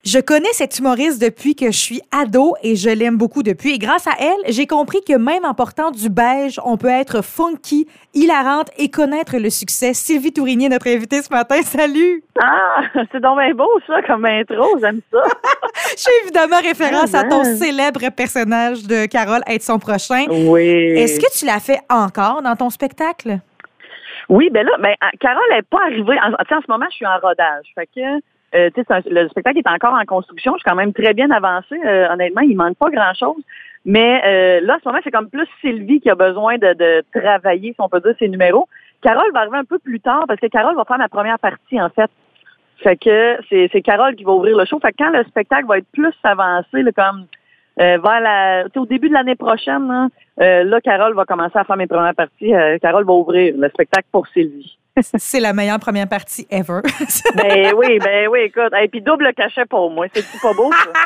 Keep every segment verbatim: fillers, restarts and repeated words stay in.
Je connais cette humoriste depuis que je suis ado et je l'aime beaucoup depuis. Et grâce à elle, j'ai compris que même en portant du beige, on peut être funky, hilarante et connaître le succès. Sylvie Tourigny est notre invitée ce matin. Salut! Ah, c'est donc bien beau, ça, comme intro. J'aime ça. Je fais évidemment référence à ton célèbre personnage de Carole, Être son prochain. Oui. Est-ce que tu l'as fait encore dans ton spectacle? Oui, ben là, ben, Carole n'est pas arrivée. En, en ce moment, je suis en rodage. Fait que, euh, tu sais, le spectacle est encore en construction. Je suis quand même très bien avancée. Euh, honnêtement, il manque pas grand-chose. Mais euh, là, en ce moment, c'est comme plus Sylvie qui a besoin de, de travailler, si on peut dire, ses numéros. Carole va arriver un peu plus tard parce que Carole va faire ma première partie, en fait. Fait que c'est, c'est Carole qui va ouvrir le show. Fait que quand le spectacle va être plus avancé, là, comme euh, vers la, au début de l'année prochaine, là, euh, là, Carole va commencer à faire mes premières parties. Euh, Carole va ouvrir le spectacle pour Sylvie. C'est la meilleure première partie ever. Ben oui, ben oui, écoute. Et puis double cachet pour moi. C'est-tu pas beau, ça?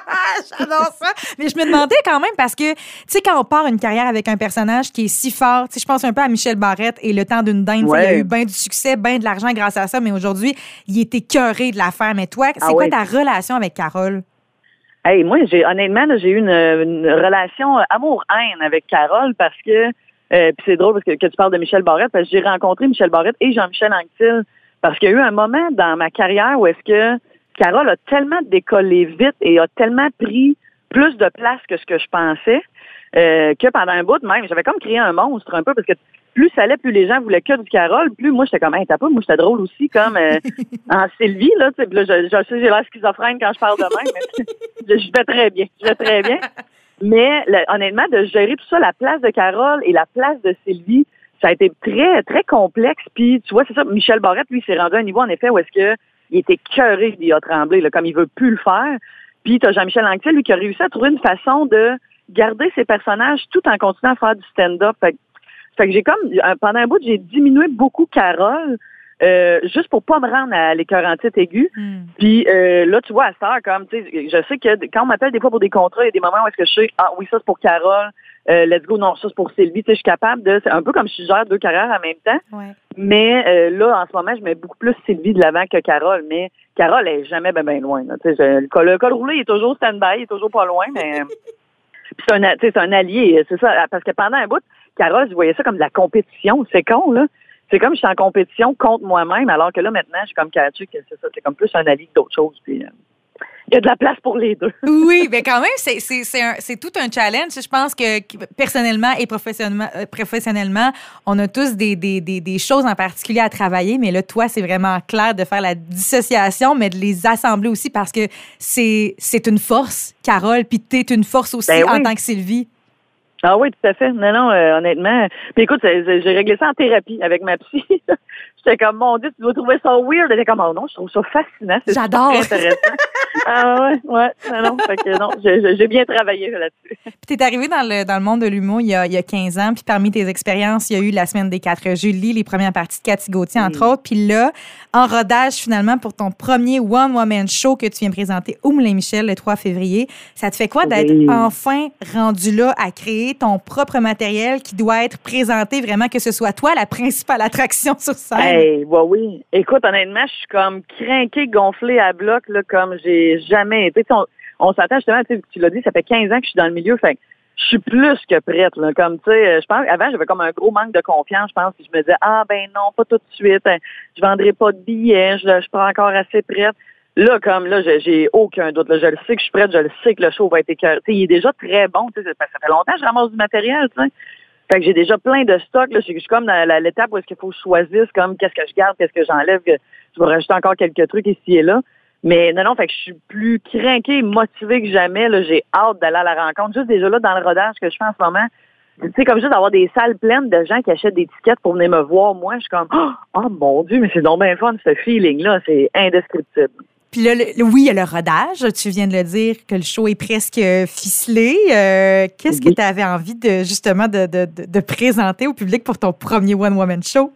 J'adore ça. Mais je me demandais quand même parce que, tu sais, quand on part une carrière avec un personnage qui est si fort, tu sais, je pense un peu à Michel Barrette et Le Temps d'une dinde. Ouais. Il a eu bien du succès, bien de l'argent grâce à ça, mais aujourd'hui, il était écœuré de la faire. Mais toi, c'est ah quoi ouais. ta relation avec Carole? Hey, moi, j'ai honnêtement, là, j'ai eu une, une relation amour-haine avec Carole parce que Euh, puis c'est drôle parce que, que tu parles de Michel Barrette, parce que j'ai rencontré Michel Barrette et Jean-Michel Anctil parce qu'il y a eu un moment dans ma carrière où est-ce que Carole a tellement décollé vite et a tellement pris plus de place que ce que je pensais euh, que pendant un bout de même, j'avais comme créé un monstre un peu parce que plus ça allait, plus les gens voulaient que du Carole, plus moi j'étais comme hey, t'as pas, moi j'étais drôle aussi comme euh, en Sylvie là, tu sais, là je, je sais j'ai l'air schizophrène quand je parle de même, mais je, je vais très bien, je vais très bien. Mais le, honnêtement, de gérer tout ça, la place de Carole et la place de Sylvie, ça a été très, très complexe. Puis, tu vois, c'est ça, Michel Barrette, lui, s'est rendu à un niveau, en effet, où est-ce que il était cœuré d'I A Tremblay, là, comme il veut plus le faire. Puis, t'as Jean-Michel Anctil, lui, qui a réussi à trouver une façon de garder ses personnages tout en continuant à faire du stand-up. Fait, fait que j'ai comme, pendant un bout, j'ai diminué beaucoup Carole, Euh, juste pour pas me rendre à l'écœurantite aiguë. Mm. Puis euh, là, tu vois, à cette heure, comme, tu sais, je sais que quand on m'appelle des fois pour des contrats, il y a des moments où est-ce que je sais, ah oui, ça c'est pour Carole, euh, let's go, non, ça c'est pour Sylvie. Tu sais, je suis capable de, c'est un peu comme si je gère deux carrières en même temps. Ouais. Mais euh, là, en ce moment, je mets beaucoup plus Sylvie de l'avant que Carole. Mais Carole, elle est jamais bien ben loin. Tu sais, le col, le col roulé, il est toujours stand-by, il est toujours pas loin, mais puis c'est un, c'est un allié, c'est ça. Parce que pendant un bout, Carole, je voyais ça comme de la compétition. C'est con, là. C'est comme je suis en compétition contre moi-même, alors que là, maintenant, je suis comme catché que c'est ça. C'est comme plus un allié que d'autres choses. Puis, euh, il y a de la place pour les deux. Oui, mais quand même, c'est, c'est, c'est, un, c'est tout un challenge. Je pense que personnellement et professionnellement, professionnellement on a tous des, des, des, des choses en particulier à travailler, mais là, toi, c'est vraiment clair de faire la dissociation, mais de les assembler aussi parce que c'est, c'est une force, Carole, puis t'es une force aussi ben oui. en tant que Sylvie. Ah oui, tout à fait. Non, non, euh, honnêtement. Puis écoute, j'ai réglé ça en thérapie avec ma psy. J'étais comme, mon Dieu, tu dois trouver ça weird. Elle était comme, oh non, je trouve ça fascinant. C'est J'adore. Intéressant. Ah ouais, ouais. Non, non. Fait que non, j'ai, j'ai bien travaillé là-dessus. Puis t'es arrivée dans le, dans le monde de l'humour il y a, il y a quinze ans. Puis parmi tes expériences, il y a eu la semaine des quatre Julie, les premières parties de Cathy Gauthier, entre mmh. autres. Puis là, en rodage, finalement, pour ton premier one-woman show que tu viens présenter au Moulin-Michel le trois février, ça te fait quoi d'être oui. enfin rendu là à créer ton propre matériel qui doit être présenté vraiment, que ce soit toi la principale attraction sur scène? Hey, bah oui. Écoute, honnêtement, je suis comme crinquée, gonflée à bloc, là, comme j'ai jamais été. On, on s'entend justement, tu l'as dit, ça fait quinze ans que je suis dans le milieu, fait que je suis plus que prête, là. Comme, tu sais, je pense, avant, j'avais comme un gros manque de confiance, je pense, que je me disais, ah, ben non, pas tout de suite, hein, je vendrai pas de billets, je, je suis pas encore assez prête. Là, comme là, j'ai, j'ai aucun doute. Là, je le sais que je suis prête, je le sais que le show va être écœuré. Il est déjà très bon. Ça fait longtemps que je ramasse du matériel. T'sais. Fait que j'ai déjà plein de stocks. Là, je suis comme dans la, l'étape où est-ce qu'il faut que je choisisse comme qu'est-ce que je garde, qu'est-ce que j'enlève. Que je vais rajouter encore quelques trucs ici et là. Mais non, non, fait que je suis plus crinquée, motivée que jamais. Là, j'ai hâte d'aller à la rencontre. Juste déjà là, dans le rodage que je fais en ce moment, tu sais, comme juste d'avoir des salles pleines de gens qui achètent des tickets pour venir me voir. Moi, je suis comme, oh, oh mon Dieu, mais c'est donc bien fun, ce feeling-là. C'est indescriptible. Puis là, le, oui, il y a le rodage. Tu viens de le dire que le show est presque ficelé. Euh, qu'est-ce oui. que tu avais envie de justement de, de, de, de présenter au public pour ton premier one-woman show?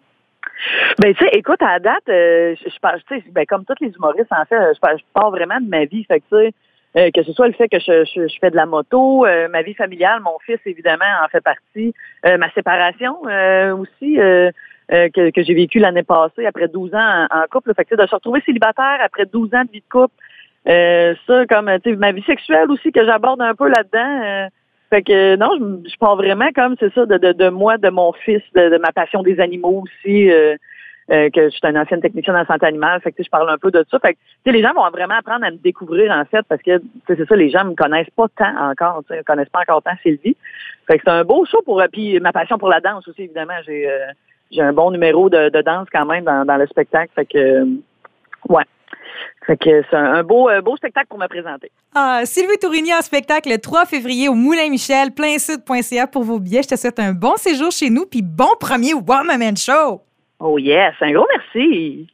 Ben tu sais, écoute, à la date, euh, je, je parle, tu sais, ben comme tous les humoristes, en fait, je, je pars vraiment de ma vie. Fait que tu sais, euh, que ce soit le fait que je, je, je fais de la moto, euh, ma vie familiale, mon fils évidemment en fait partie, euh, ma séparation euh, aussi. Euh, Euh, que, que j'ai vécu l'année passée après douze ans en, en couple. Fait que, de se retrouver célibataire après douze ans de vie de couple, Euh, ça, comme, tu sais, ma vie sexuelle aussi, que j'aborde un peu là-dedans. Euh, fait que, non, je, je parle vraiment comme, c'est ça, de, de, de moi, de mon fils, de, de ma passion des animaux aussi, euh, euh, que je suis une ancienne technicienne en santé animale. Fait que, je parle un peu de ça. Fait que, tu sais, les gens vont vraiment apprendre à me découvrir, en fait, parce que, c'est ça, les gens me connaissent pas tant encore, tu sais, me connaissent pas encore tant Sylvie. Fait que c'est un beau show pour, puis ma passion pour la danse aussi, évidemment. J'ai, euh, j'ai un bon numéro de, de danse quand même dans, dans le spectacle. Fait que, euh, ouais. Fait que c'est un, un beau, euh, beau spectacle pour me présenter. Ah, Sylvie Tourigny en spectacle le trois février au Moulin Michel, plein sud point c a pour vos billets. Je te souhaite un bon séjour chez nous puis bon premier One Man Show. Oh yes, un gros merci.